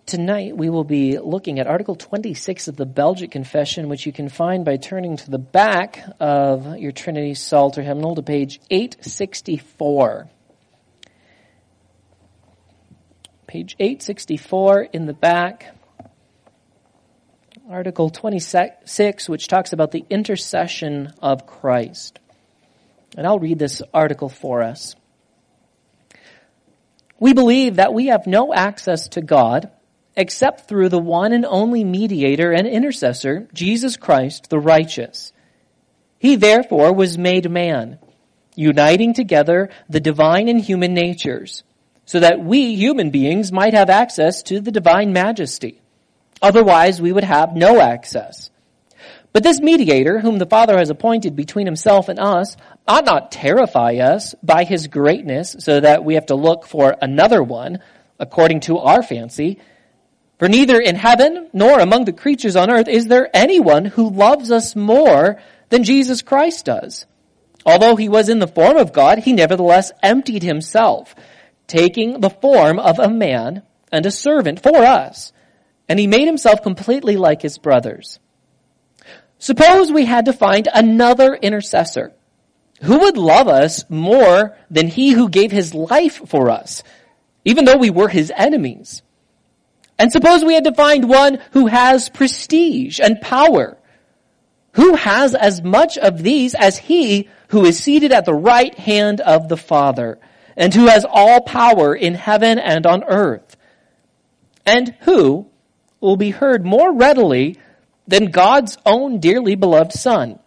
Tonight we will be looking at Article 26 of the Belgic Confession, which you can find by turning to the back of your Trinity Psalter hymnal to page 864. Page 864 in the back. Article 26, which talks about the intercession of Christ. And I'll read this article for us. We believe that we have no access to God except through the one and only mediator and intercessor, Jesus Christ, the righteous. He therefore was made man, uniting together the divine and human natures, so that we human beings might have access to the divine majesty. Otherwise, we would have no access. But this mediator, whom the Father has appointed between himself and us, ought not terrify us by his greatness so that we have to look for another one according to our fancy. For neither in heaven nor among the creatures on earth is there anyone who loves us more than Jesus Christ does. Although he was in the form of God, he nevertheless emptied himself, taking the form of a man and a servant for us, and he made himself completely like his brothers. Suppose we had to find another intercessor. Who would love us more than he who gave his life for us, even though we were his enemies? And suppose we had to find one who has prestige and power. Who has as much of these as he who is seated at the right hand of the Father, and who has all power in heaven and on earth? And who will be heard more readily than God's own dearly beloved Son?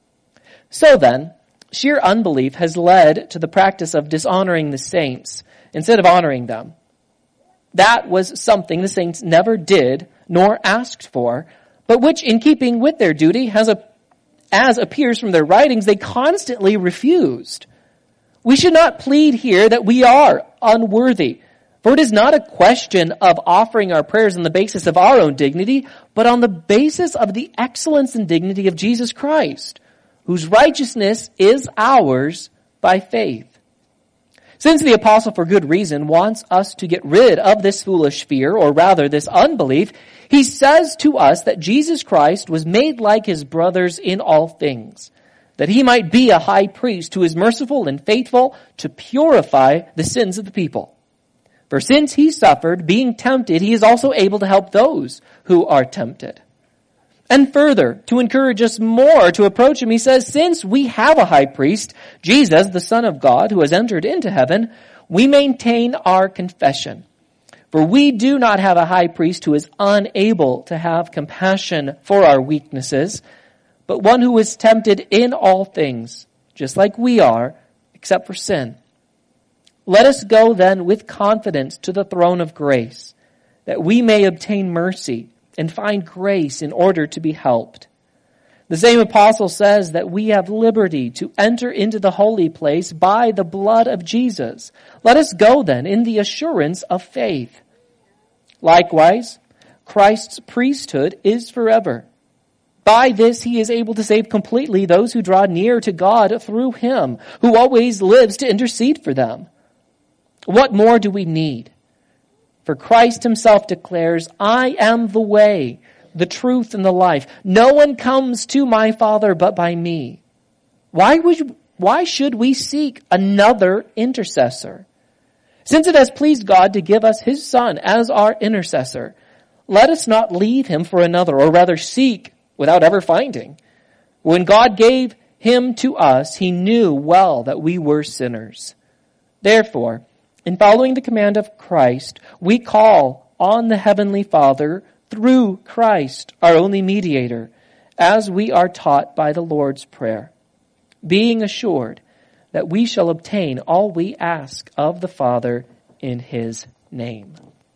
So then, sheer unbelief has led to the practice of dishonoring the saints instead of honoring them. That was something the saints never did nor asked for, but which, in keeping with their duty, as appears from their writings, they constantly refused. We should not plead here that we are unworthy, for it is not a question of offering our prayers on the basis of our own dignity, but on the basis of the excellence and dignity of Jesus Christ, whose righteousness is ours by faith. Since the apostle, for good reason, wants us to get rid of this foolish fear, or rather this unbelief, he says to us that Jesus Christ was made like his brothers in all things, that he might be a high priest who is merciful and faithful to purify the sins of the people. For since he suffered, being tempted, he is also able to help those who are tempted. And further, to encourage us more to approach him, he says, since we have a high priest, Jesus, the Son of God, who has entered into heaven, we maintain our confession. For we do not have a high priest who is unable to have compassion for our weaknesses, but one who is tempted in all things, just like we are, except for sin. Let us go then with confidence to the throne of grace, that we may obtain mercy and find grace in order to be helped. The same apostle says that we have liberty to enter into the holy place by the blood of Jesus. Let us go then in the assurance of faith. Likewise, Christ's priesthood is forever. By this he is able to save completely those who draw near to God through him, who always lives to intercede for them. What more do we need? For Christ himself declares, I am the way, the truth, and the life. No one comes to my Father but by me. Why should we seek another intercessor? Since it has pleased God to give us his Son as our intercessor, let us not leave him for another, or rather seek without ever finding. When God gave him to us, he knew well that we were sinners. Therefore, in following the command of Christ, we call on the Heavenly Father through Christ, our only mediator, as we are taught by the Lord's Prayer, being assured that we shall obtain all we ask of the Father in his name.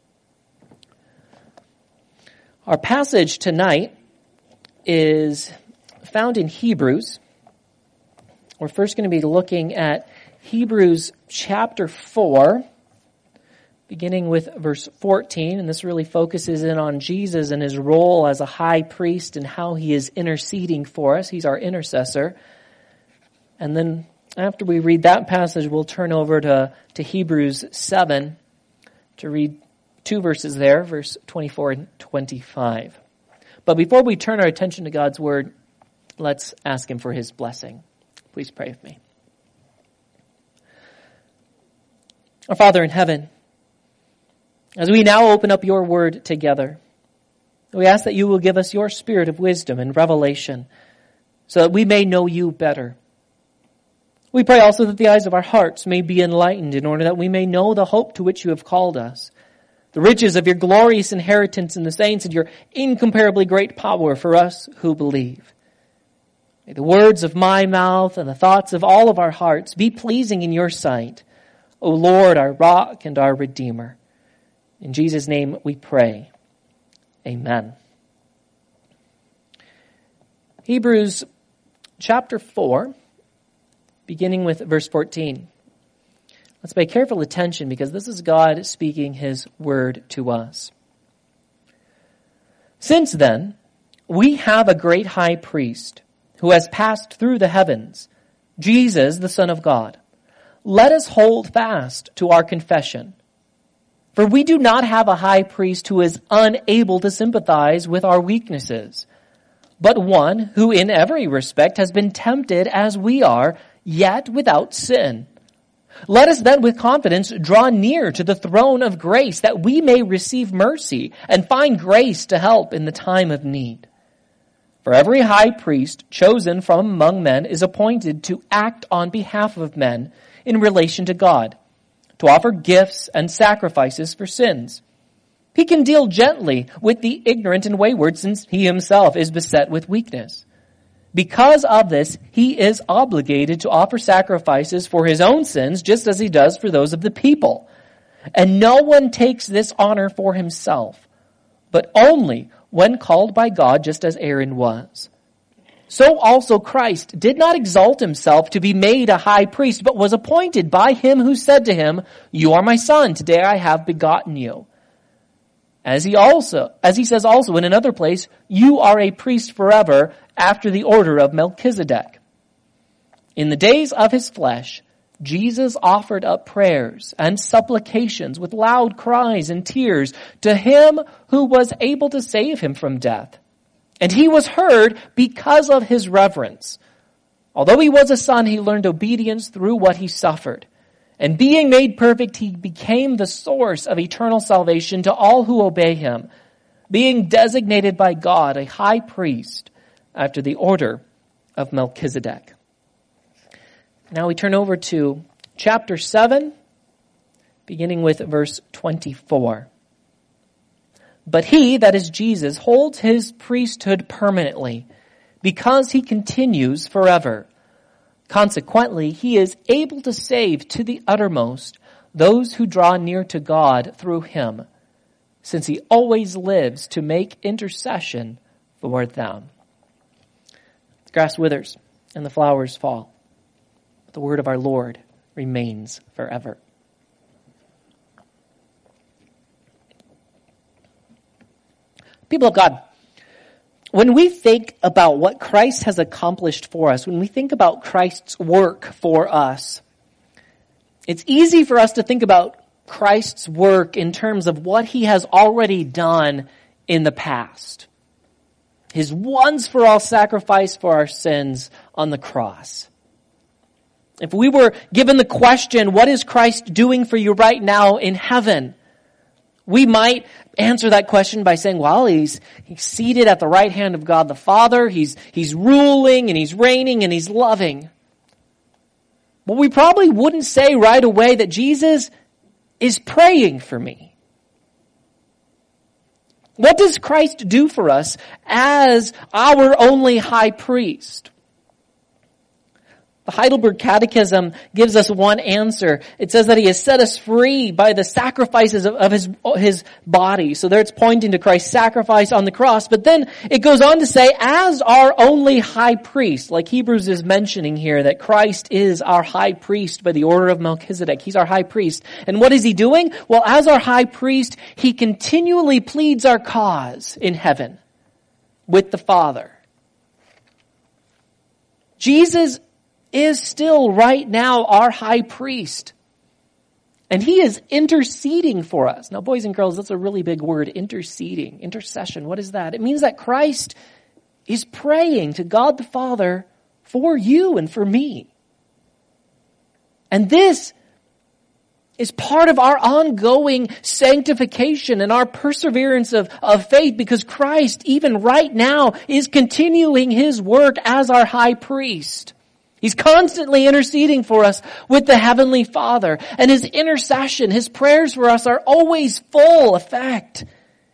Our passage tonight is found in Hebrews. We're first going to be looking at Hebrews chapter 4, beginning with verse 14, and this really focuses in on Jesus and his role as a high priest and how he is interceding for us. He's our intercessor. And then after we read that passage, we'll turn over to Hebrews 7 to read two verses there, verse 24 and 25. But before we turn our attention to God's word, let's ask him for his blessing. Please pray with me. Our Father in heaven, as we now open up your word together, we ask that you will give us your spirit of wisdom and revelation so that we may know you better. We pray also that the eyes of our hearts may be enlightened in order that we may know the hope to which you have called us, the riches of your glorious inheritance in the saints and your incomparably great power for us who believe. May the words of my mouth and the thoughts of all of our hearts be pleasing in your sight, O Lord, our rock and our redeemer. In Jesus' name we pray. Amen. Hebrews chapter 4, beginning with verse 14. Let's pay careful attention because this is God speaking his word to us. Since then, we have a great high priest who has passed through the heavens, Jesus, the Son of God. Let us hold fast to our confession. For we do not have a high priest who is unable to sympathize with our weaknesses, but one who in every respect has been tempted as we are, yet without sin. Let us then with confidence draw near to the throne of grace that we may receive mercy and find grace to help in the time of need. For every high priest chosen from among men is appointed to act on behalf of men in relation to God, to offer gifts and sacrifices for sins. He can deal gently with the ignorant and wayward since he himself is beset with weakness. Because of this, he is obligated to offer sacrifices for his own sins just as he does for those of the people. And no one takes this honor for himself, but only when called by God just as Aaron was. So also Christ did not exalt himself to be made a high priest, but was appointed by him who said to him, "You are my son, today I have begotten you." As he says also in another place, "You are a priest forever after the order of Melchizedek." In the days of his flesh, Jesus offered up prayers and supplications with loud cries and tears to him who was able to save him from death. And he was heard because of his reverence. Although he was a son, he learned obedience through what he suffered. And being made perfect, he became the source of eternal salvation to all who obey him, being designated by God a high priest after the order of Melchizedek. Now we turn over to chapter 7, beginning with verse 24. But he, that is Jesus, holds his priesthood permanently because he continues forever. Consequently, he is able to save to the uttermost those who draw near to God through him, since he always lives to make intercession for them. The grass withers and the flowers fall, but the word of our Lord remains forever. People of God, when we think about what Christ has accomplished for us, when we think about Christ's work for us, it's easy for us to think about Christ's work in terms of what he has already done in the past. His once-for-all sacrifice for our sins on the cross. If we were given the question, what is Christ doing for you right now in heaven? We might answer that question by saying, well, he's seated at the right hand of God the Father. He's ruling and he's reigning and he's loving. But we probably wouldn't say right away that Jesus is praying for me. What does Christ do for us as our only high priest? The Heidelberg Catechism gives us one answer. It says that he has set us free by the sacrifices of his body. So there it's pointing to Christ's sacrifice on the cross. But then it goes on to say, as our only high priest, like Hebrews is mentioning here, that Christ is our high priest by the order of Melchizedek. He's our high priest. And what is he doing? Well, as our high priest, he continually pleads our cause in heaven with the Father. Jesus is still right now our high priest. And he is interceding for us. Now, boys and girls, that's a really big word, interceding, intercession. What is that? It means that Christ is praying to God the Father for you and for me. And this is part of our ongoing sanctification and our perseverance of faith, because Christ, even right now, is continuing his work as our high priest. He's constantly interceding for us with the Heavenly Father. And his intercession, his prayers for us are always full effect.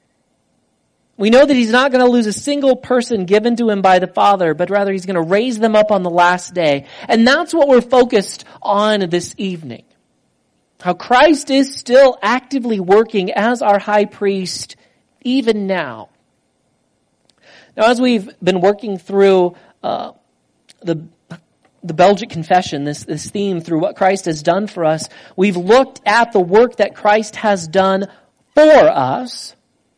We know that he's not going to lose a single person given to him by the Father, but rather he's going to raise them up on the last day. And that's what we're focused on this evening. How Christ is still actively working as our high priest even now. Now, as we've been working through the Belgic Confession, this theme through what Christ has done for us, we've looked at the work that Christ has done for us.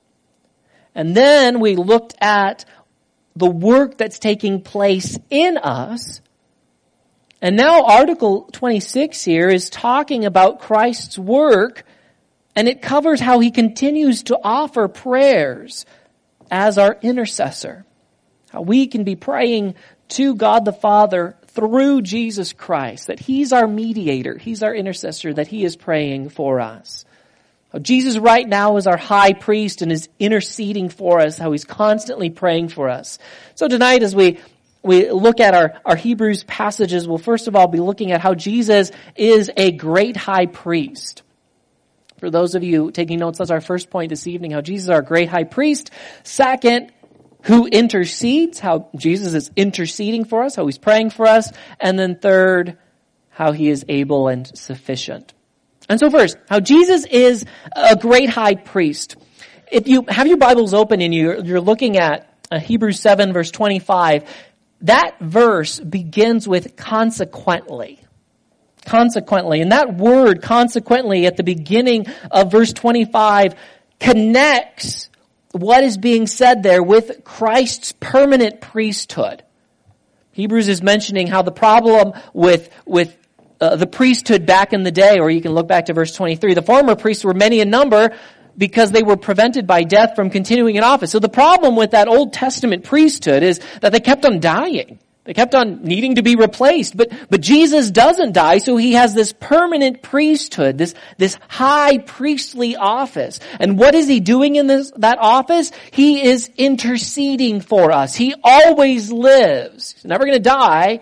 And then we looked at the work that's taking place in us. And now Article 26 here is talking about Christ's work, and it covers how he continues to offer prayers as our intercessor. How we can be praying to God the Father through Jesus Christ, that he's our mediator, he's our intercessor, that he is praying for us. How Jesus right now is our high priest and is interceding for us, how he's constantly praying for us. So tonight, as we look at our Hebrews passages, we'll first of all be looking at how Jesus is a great high priest. For those of you taking notes, that's our first point this evening, how Jesus is our great high priest. Second, who intercedes, how Jesus is interceding for us, how he's praying for us. And then third, how he is able and sufficient. And so first, how Jesus is a great high priest. If you have your Bibles open and you're looking at Hebrews 7 verse 25, that verse begins with consequently. Consequently. And that word, consequently, at the beginning of verse 25, connects what is being said there with Christ's permanent priesthood. Hebrews is mentioning how the problem with the priesthood back in the day, or you can look back to verse 23, the former priests were many in number because they were prevented by death from continuing in office. So the problem with that Old Testament priesthood is that they kept on dying. They kept on needing to be replaced. But Jesus doesn't die, so he has this permanent priesthood, this high priestly office. And what is he doing in that office? He is interceding for us. He always lives. He's never going to die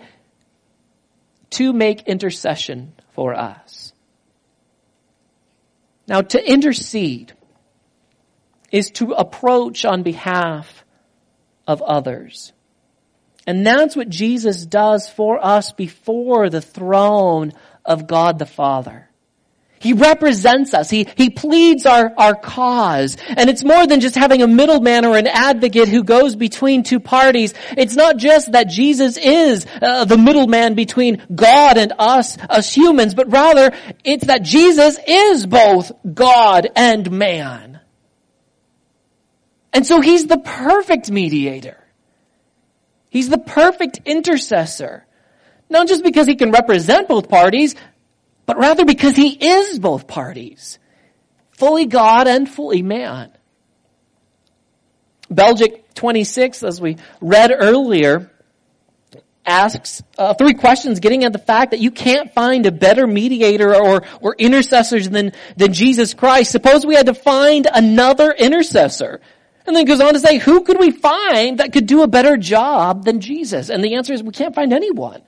to make intercession for us. Now, to intercede is to approach on behalf of others. And that's what Jesus does for us before the throne of God the Father. He represents us. He pleads our cause. And it's more than just having a middleman or an advocate who goes between two parties. It's not just that Jesus is the middleman between God and us humans, but rather it's that Jesus is both God and man. And so he's the perfect mediator. He's the perfect intercessor. Not just because he can represent both parties, but rather because he is both parties. Fully God and fully man. Belgic 26, as we read earlier, asks 3 questions getting at the fact that you can't find a better mediator or intercessors than Jesus Christ. Suppose we had to find another intercessor. And then goes on to say, who could we find that could do a better job than Jesus? And the answer is we can't find anyone.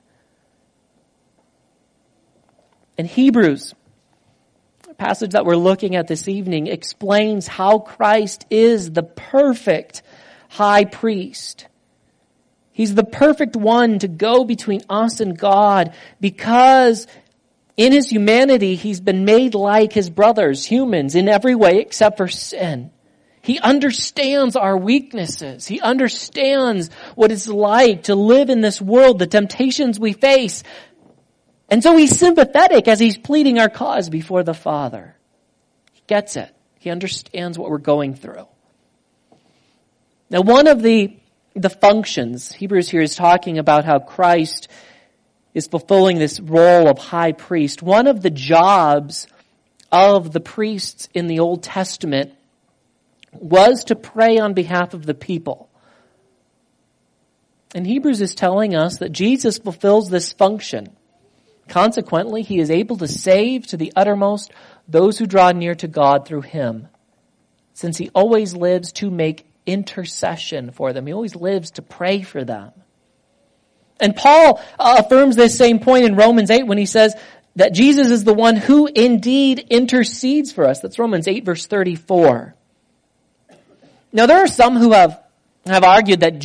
And Hebrews, a passage that we're looking at this evening, explains how Christ is the perfect high priest. He's the perfect one to go between us and God because in his humanity, he's been made like his brothers, humans, in every way except for sin. He understands our weaknesses. He understands what it's like to live in this world, the temptations we face. And so he's sympathetic as he's pleading our cause before the Father. He gets it. He understands what we're going through. Now, one of the functions, Hebrews here is talking about how Christ is fulfilling this role of high priest. One of the jobs of the priests in the Old Testament was to pray on behalf of the people. And Hebrews is telling us that Jesus fulfills this function. Consequently, he is able to save to the uttermost those who draw near to God through him, since he always lives to make intercession for them. He always lives to pray for them. And Paul affirms this same point in Romans 8 when he says that Jesus is the one who indeed intercedes for us. That's Romans 8 verse 34. Now there are some who have argued that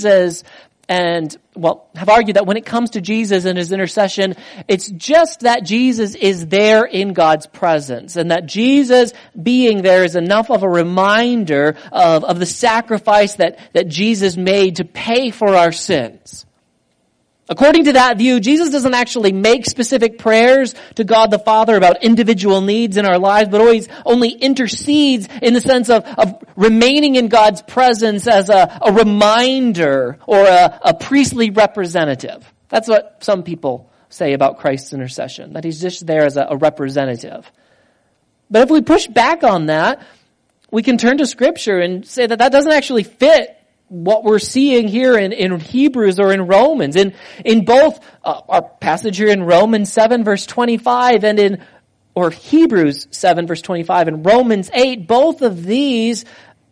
have argued that when it comes to Jesus and his intercession, it's just that Jesus is there in God's presence, and that Jesus being there is enough of a reminder of the sacrifice that Jesus made to pay for our sins. According to that view, Jesus doesn't actually make specific prayers to God the Father about individual needs in our lives, but always only intercedes in the sense of remaining in God's presence as a reminder or a priestly representative. That's what some people say about Christ's intercession, that he's just there as a representative. But if we push back on that, we can turn to Scripture and say that doesn't actually fit what we're seeing here in Hebrews or in Romans. In both our passage here in Romans 7 verse 25 and Hebrews 7 verse 25 and Romans 8, both of these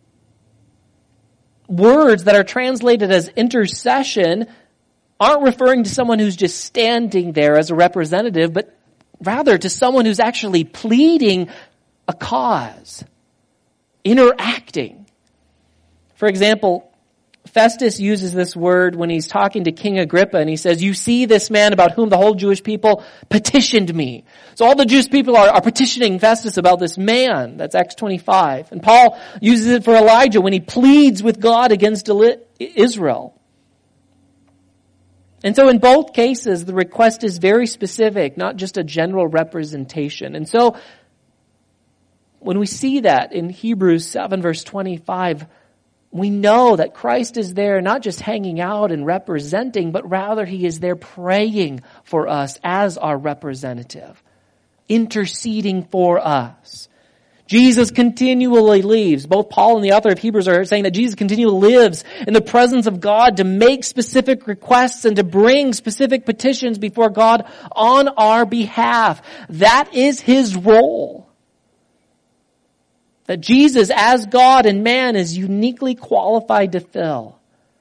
words that are translated as intercession aren't referring to someone who's just standing there as a representative, but rather to someone who's actually pleading a cause, interacting. For example, Festus uses this word when he's talking to King Agrippa, and he says, "You see this man about whom the whole Jewish people petitioned me." So all the Jewish people are petitioning Festus about this man. That's Acts 25. And Paul uses it for Elijah when he pleads with God against Israel. And so in both cases, the request is very specific, not just a general representation. And so when we see that in Hebrews 7 verse 25, we know that Christ is there not just hanging out and representing, but rather he is there praying for us as our representative, interceding for us. Jesus continually lives. Both Paul and the author of Hebrews are saying that Jesus continually lives in the presence of God to make specific requests and to bring specific petitions before God on our behalf. That is his role. That Jesus, as God and man, is uniquely qualified to fill.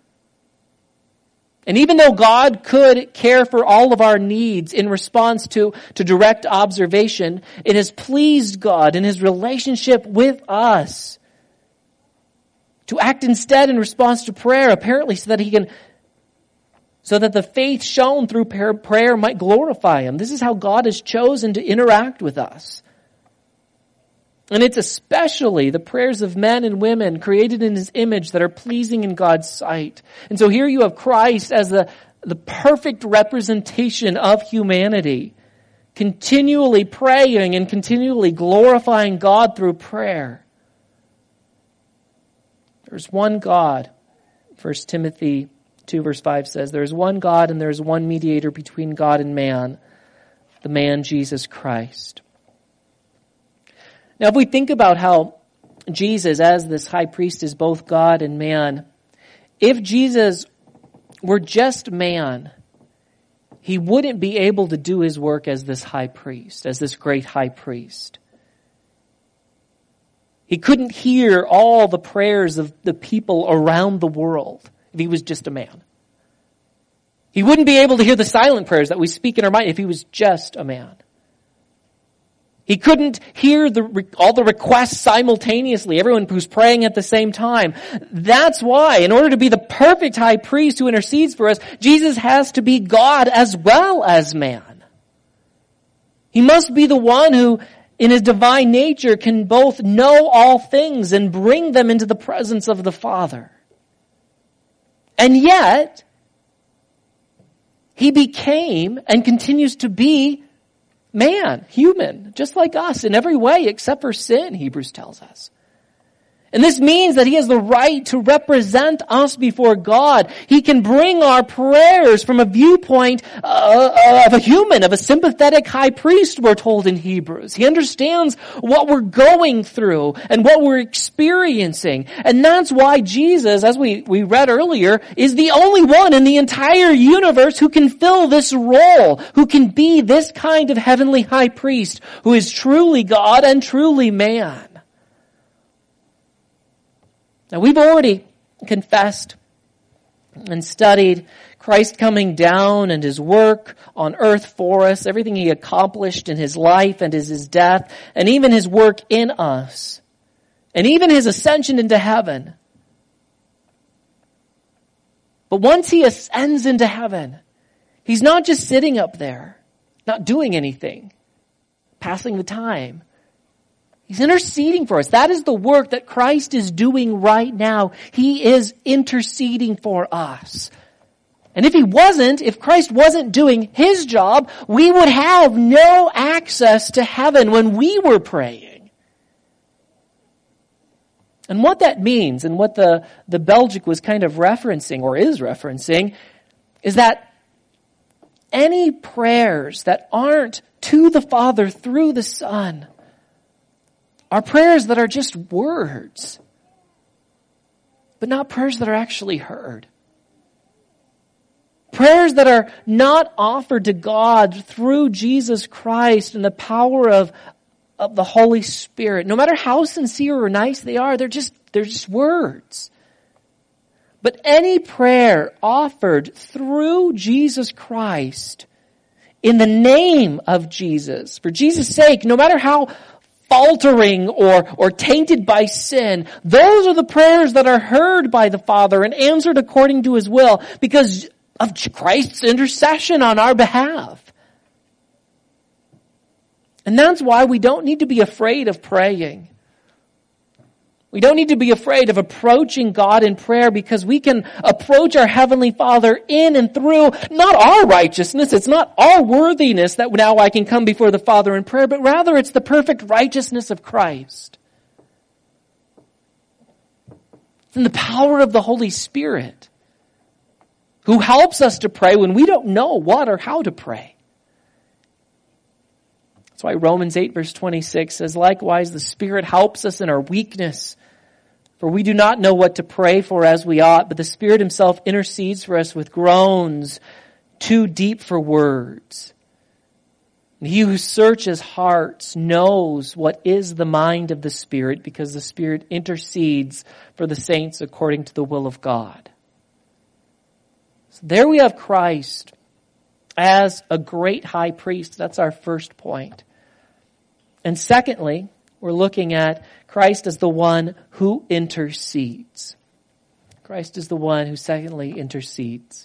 And even though God could care for all of our needs in response to direct observation, it has pleased God in his relationship with us to act instead in response to prayer, apparently so that the faith shown through prayer might glorify him. This is how God has chosen to interact with us. And it's especially the prayers of men and women created in his image that are pleasing in God's sight. And so here you have Christ as the perfect representation of humanity, continually praying and continually glorifying God through prayer. There's one God. 1 Timothy 2 verse 5 says, "There is one God and there is one mediator between God and man, the man Jesus Christ." Now, if we think about how Jesus, as this high priest, is both God and man, if Jesus were just man, he wouldn't be able to do his work as this high priest, as this great high priest. He couldn't hear all the prayers of the people around the world if he was just a man. He wouldn't be able to hear the silent prayers that we speak in our mind if he was just a man. He couldn't hear all the requests simultaneously, everyone who's praying at the same time. That's why, in order to be the perfect high priest who intercedes for us, Jesus has to be God as well as man. He must be the one who, in his divine nature, can both know all things and bring them into the presence of the Father. And yet, he became and continues to be man, human, just like us in every way except for sin, Hebrews tells us. And this means that he has the right to represent us before God. He can bring our prayers from a viewpoint of a human, of a sympathetic high priest, we're told in Hebrews. He understands what we're going through and what we're experiencing. And that's why Jesus, as we read earlier, is the only one in the entire universe who can fill this role, who can be this kind of heavenly high priest, who is truly God and truly man. Now, we've already confessed and studied Christ coming down and his work on earth for us, everything he accomplished in his life and his death, and even his work in us, and even his ascension into heaven. But once he ascends into heaven, he's not just sitting up there, not doing anything, passing the time. He's interceding for us. That is the work that Christ is doing right now. He is interceding for us. And if Christ wasn't doing his job, we would have no access to heaven when we were praying. And what that means, and what the Belgic was kind of referencing, or is referencing, is that any prayers that aren't to the Father through the Son are prayers that are just words, but not prayers that are actually heard. Prayers that are not offered to God through Jesus Christ and the power of the Holy Spirit. No matter how sincere or nice they are, they're just words. But any prayer offered through Jesus Christ, in the name of Jesus, for Jesus' sake, no matter how faltering or tainted by sin, those are the prayers that are heard by the Father and answered according to his will because of Christ's intercession on our behalf. And that's why we don't need to be afraid of praying. We don't need to be afraid of approaching God in prayer because we can approach our Heavenly Father in and through not our righteousness. It's not our worthiness that now I can come before the Father in prayer, but rather it's the perfect righteousness of Christ. It's in the power of the Holy Spirit who helps us to pray when we don't know what or how to pray. That's why Romans 8 verse 26 says, likewise the Spirit helps us in our weakness. For we do not know what to pray for as we ought, but the Spirit himself intercedes for us with groans too deep for words. And he who searches hearts knows what is the mind of the Spirit, because the Spirit intercedes for the saints according to the will of God. So there we have Christ as a great high priest. That's our first point. And secondly, we're looking at Christ as the one who intercedes. Christ is the one who secondly intercedes.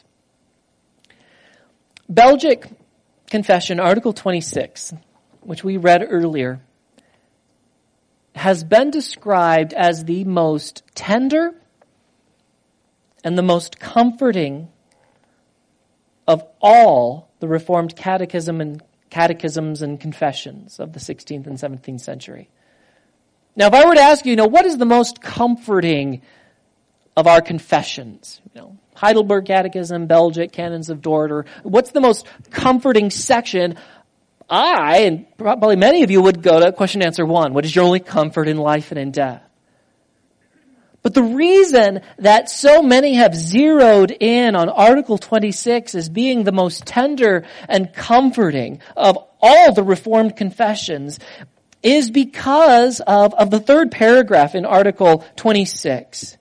Belgic Confession, Article 26, which we read earlier, has been described as the most tender and the most comforting of all the Reformed catechisms and confessions of the 16th and 17th century. Now, if I were to ask you, what is the most comforting of our confessions? Heidelberg Catechism, Belgic, Canons of Dort, or what's the most comforting section? I, and probably many of you, would go to question answer 1. What is your only comfort in life and in death? But the reason that so many have zeroed in on Article 26 as being the most tender and comforting of all the Reformed confessions is because of the third paragraph in Article 26.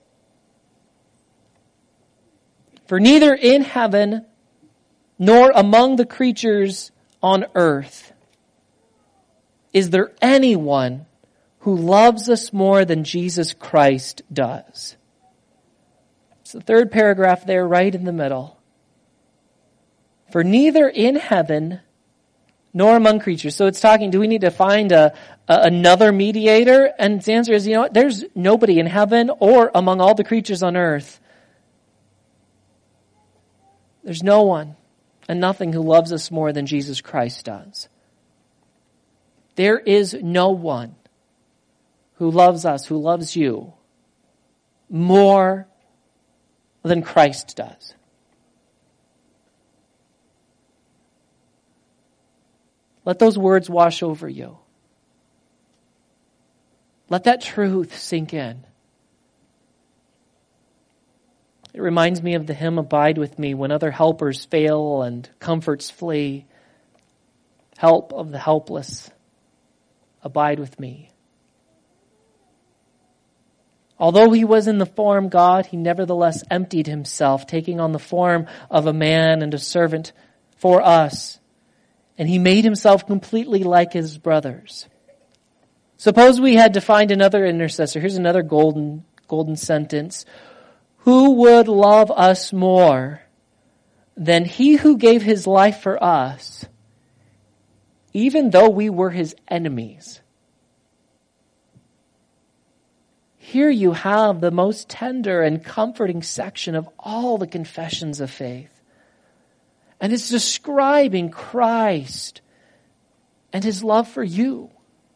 For neither in heaven nor among the creatures on earth is there anyone who loves us more than Jesus Christ does. It's the third paragraph there, right in the middle. For neither in heaven nor among creatures. So it's talking, do we need to find another mediator? And the answer is, there's nobody in heaven or among all the creatures on earth. There's no one and nothing who loves us more than Jesus Christ does. There is no one who loves us, who loves you, more than Christ does. Let those words wash over you. Let that truth sink in. It reminds me of the hymn, Abide With Me, when other helpers fail and comforts flee. Help of the helpless, abide with me. Although he was in the form God, he nevertheless emptied himself, taking on the form of a man and a servant for us. And he made himself completely like his brothers. Suppose we had to find another intercessor. Here's another golden sentence. Who would love us more than he who gave his life for us, even though we were his enemies? Here you have the most tender and comforting section of all the confessions of faith. And it's describing Christ and his love for you.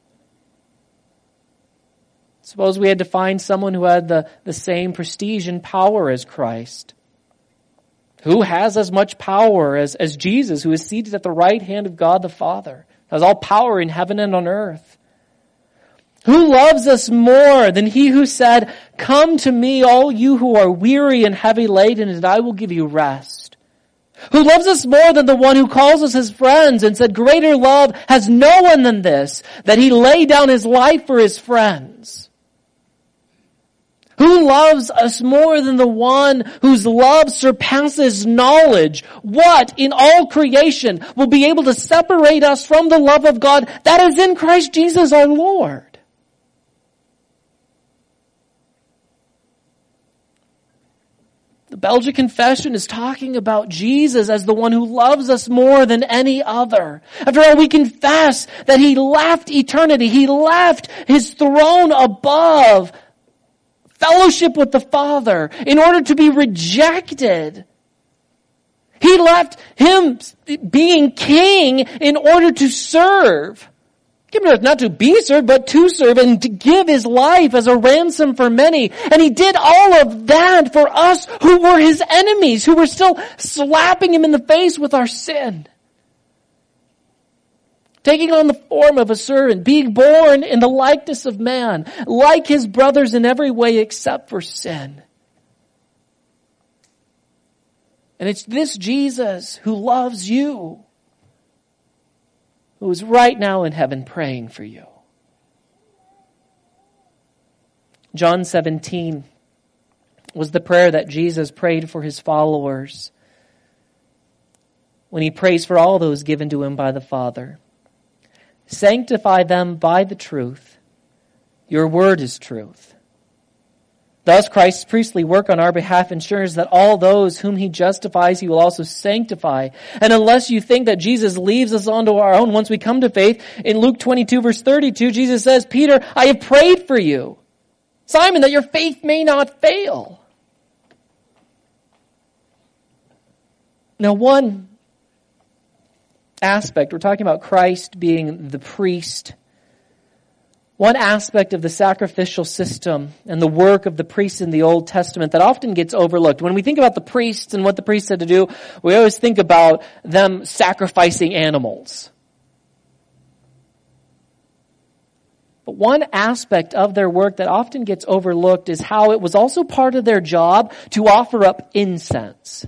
Suppose we had to find someone who had the same prestige and power as Christ. Who has as much power as Jesus, who is seated at the right hand of God the Father, has all power in heaven and on earth. Who loves us more than he who said, "Come to me, all you who are weary and heavy laden, and I will give you rest." Who loves us more than the one who calls us his friends and said, "Greater love has no one than this, that he lay down his life for his friends." Who loves us more than the one whose love surpasses knowledge? What in all creation will be able to separate us from the love of God that is in Christ Jesus our Lord? The Belgic Confession is talking about Jesus as the one who loves us more than any other. After all, we confess that he left eternity. He left his throne above fellowship with the Father in order to be rejected. He left him being king in order to serve. Not to be served, but to serve and to give his life as a ransom for many. And he did all of that for us who were his enemies, who were still slapping him in the face with our sin. Taking on the form of a servant, being born in the likeness of man, like his brothers in every way except for sin. And it's this Jesus who loves you, who is right now in heaven praying for you. John 17 was the prayer that Jesus prayed for his followers when he prays for all those given to him by the Father. Sanctify them by the truth. Your word is truth. Thus Christ's priestly work on our behalf ensures that all those whom he justifies, he will also sanctify. And unless you think that Jesus leaves us onto our own once we come to faith, in Luke 22 verse 32, Jesus says, "Peter, I have prayed for you, Simon, that your faith may not fail." Now one aspect, we're talking about Christ being the priest. One aspect of the sacrificial system and the work of the priests in the Old Testament that often gets overlooked. When we think about the priests and what the priests had to do, we always think about them sacrificing animals. But one aspect of their work that often gets overlooked is how it was also part of their job to offer up incense.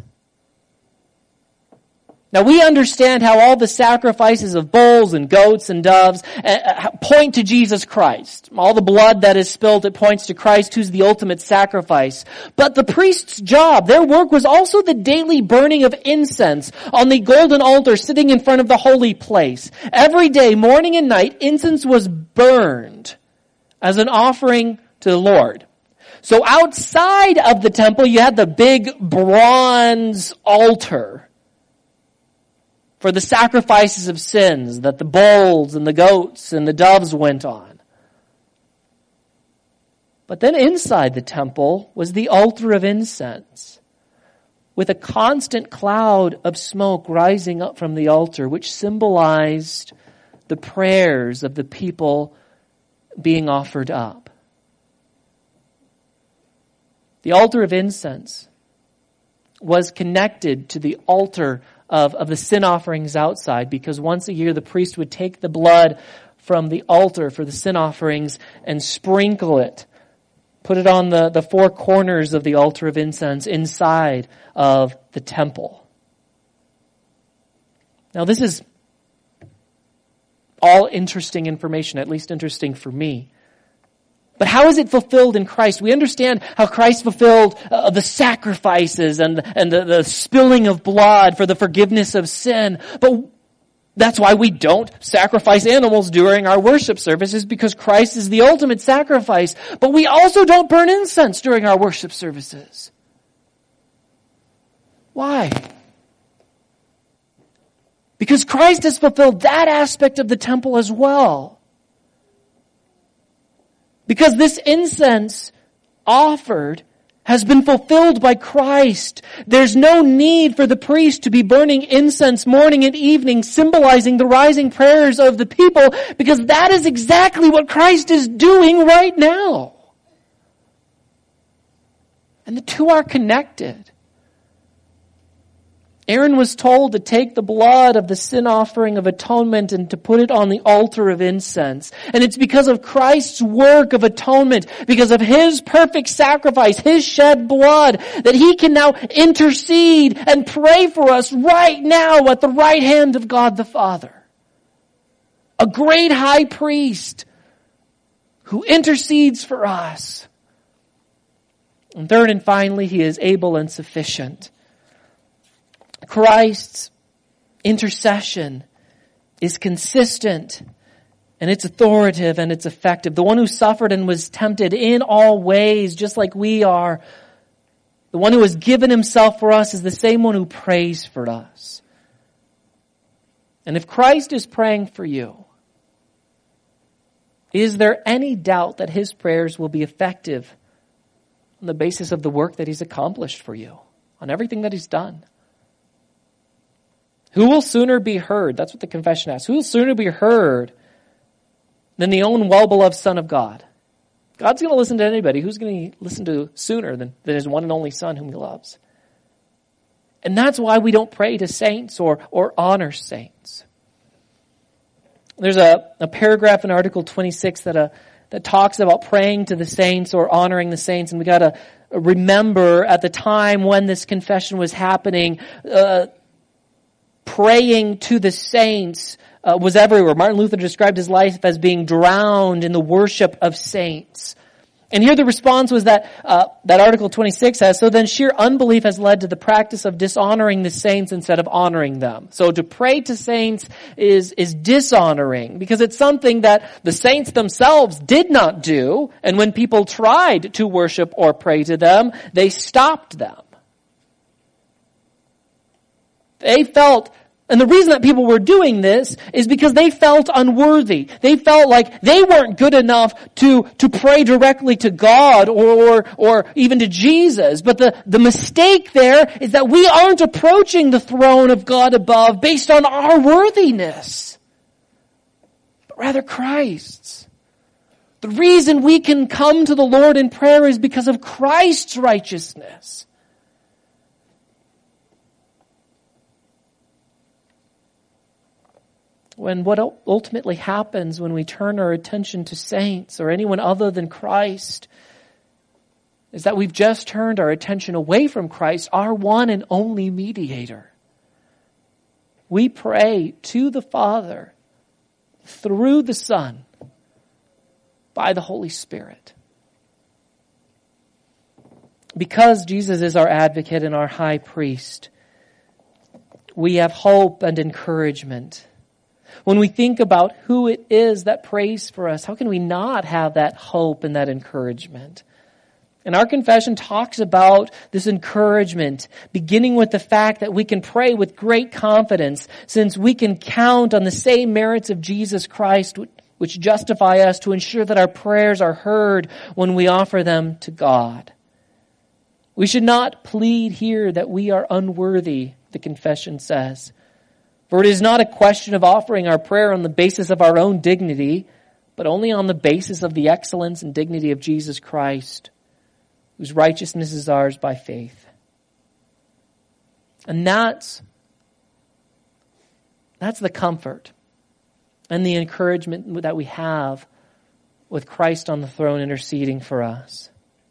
Now we understand how all the sacrifices of bulls and goats and doves point to Jesus Christ. All the blood that is spilled, it points to Christ, who's the ultimate sacrifice. But the priest's job, their work, was also the daily burning of incense on the golden altar sitting in front of the holy place. Every day, morning and night, incense was burned as an offering to the Lord. So outside of the temple, you had the big bronze altar for the sacrifices of sins that the bulls and the goats and the doves went on. But then inside the temple was the altar of incense, with a constant cloud of smoke rising up from the altar, which symbolized the prayers of the people being offered up. The altar of incense was connected to the altar of the sin offerings outside, because once a year the priest would take the blood from the altar for the sin offerings and sprinkle it, put it on the four corners of the altar of incense inside of the temple. Now this is all interesting information, at least interesting for me. But how is it fulfilled in Christ? We understand how Christ fulfilled the sacrifices and the spilling of blood for the forgiveness of sin. But that's why we don't sacrifice animals during our worship services, because Christ is the ultimate sacrifice. But we also don't burn incense during our worship services. Why? Because Christ has fulfilled that aspect of the temple as well. Because this incense offered has been fulfilled by Christ. There's no need for the priest to be burning incense morning and evening, symbolizing the rising prayers of the people, because that is exactly what Christ is doing right now. And the two are connected. Aaron was told to take the blood of the sin offering of atonement and to put it on the altar of incense. And it's because of Christ's work of atonement, because of His perfect sacrifice, His shed blood, that He can now intercede and pray for us right now at the right hand of God the Father. A great high priest who intercedes for us. And third and finally, He is able and sufficient. Christ's intercession is consistent, and it's authoritative, and it's effective. The one who suffered and was tempted in all ways, just like we are, the one who has given Himself for us, is the same one who prays for us. And if Christ is praying for you, is there any doubt that His prayers will be effective on the basis of the work that He's accomplished for you, on everything that He's done? Who will sooner be heard? That's what the confession asks. Who will sooner be heard than the own well-beloved Son of God? God's going to listen to anybody. Who's going to listen to sooner than His one and only Son whom He loves? And that's why we don't pray to saints or honor saints. There's a paragraph in Article 26 that talks about praying to the saints or honoring the saints. And we got to remember at the time when this confession was happening, praying to the saints was everywhere. Martin Luther described his life as being drowned in the worship of saints. And here the response was that Article 26 says, so then sheer unbelief has led to the practice of dishonoring the saints instead of honoring them. So to pray to saints is dishonoring, because it's something that the saints themselves did not do. And when people tried to worship or pray to them, they stopped them. They felt, and the reason that people were doing this is because they felt unworthy. They felt like they weren't good enough to pray directly to God or even to Jesus. But the mistake there is that we aren't approaching the throne of God above based on our worthiness, but rather Christ's. The reason we can come to the Lord in prayer is because of Christ's righteousness. When what ultimately happens when we turn our attention to saints or anyone other than Christ is that we've just turned our attention away from Christ, our one and only mediator. We pray to the Father through the Son by the Holy Spirit. Because Jesus is our advocate and our high priest, we have hope and encouragement. When we think about who it is that prays for us, how can we not have that hope and that encouragement? And our confession talks about this encouragement, beginning with the fact that we can pray with great confidence, since we can count on the same merits of Jesus Christ, which justify us to ensure that our prayers are heard when we offer them to God. We should not plead here that we are unworthy, the confession says. For it is not a question of offering our prayer on the basis of our own dignity, but only on the basis of the excellence and dignity of Jesus Christ, whose righteousness is ours by faith. And that's the comfort and the encouragement that we have with Christ on the throne interceding for us.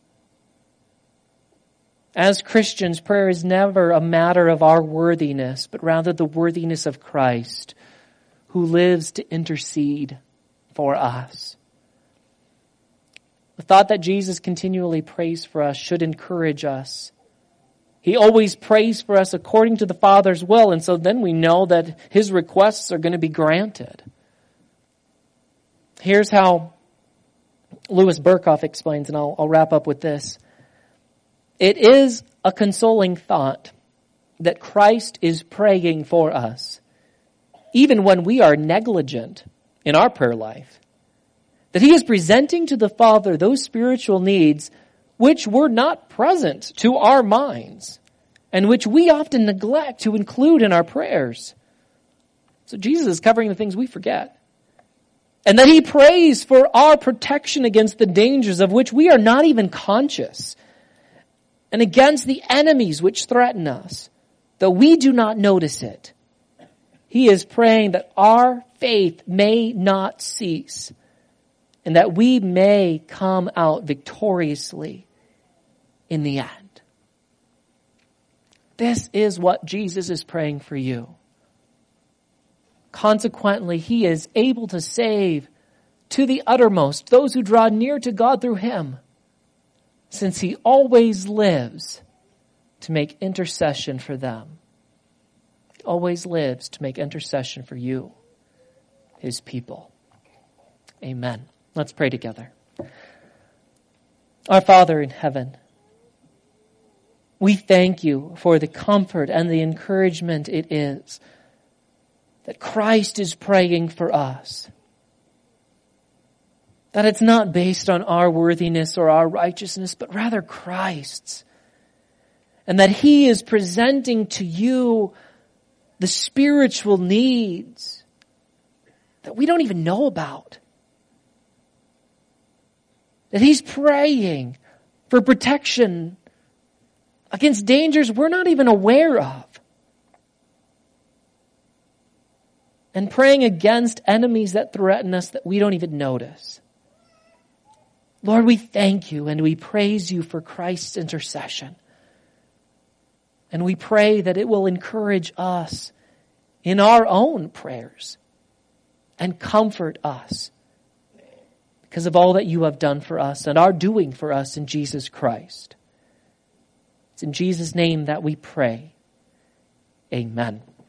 As Christians, prayer is never a matter of our worthiness, but rather the worthiness of Christ, who lives to intercede for us. The thought that Jesus continually prays for us should encourage us. He always prays for us according to the Father's will, and so then we know that His requests are going to be granted. Here's how Louis Berkhoff explains, and I'll wrap up with this. It is a consoling thought that Christ is praying for us, even when we are negligent in our prayer life. That He is presenting to the Father those spiritual needs which were not present to our minds, and which we often neglect to include in our prayers. So Jesus is covering the things we forget. And that He prays for our protection against the dangers of which we are not even conscious, and against the enemies which threaten us, though we do not notice it. He is praying that our faith may not cease, and that we may come out victoriously in the end. This is what Jesus is praying for you. Consequently, He is able to save to the uttermost those who draw near to God through Him, since He always lives to make intercession for them. He always lives to make intercession for you, His people. Amen. Let's pray together. Our Father in heaven, we thank You for the comfort and the encouragement it is that Christ is praying for us. That it's not based on our worthiness or our righteousness, but rather Christ's. And that He is presenting to You the spiritual needs that we don't even know about. That He's praying for protection against dangers we're not even aware of. And praying against enemies that threaten us that we don't even notice. Lord, we thank You and we praise You for Christ's intercession. And we pray that it will encourage us in our own prayers and comfort us because of all that You have done for us and are doing for us in Jesus Christ. It's in Jesus' name that we pray. Amen.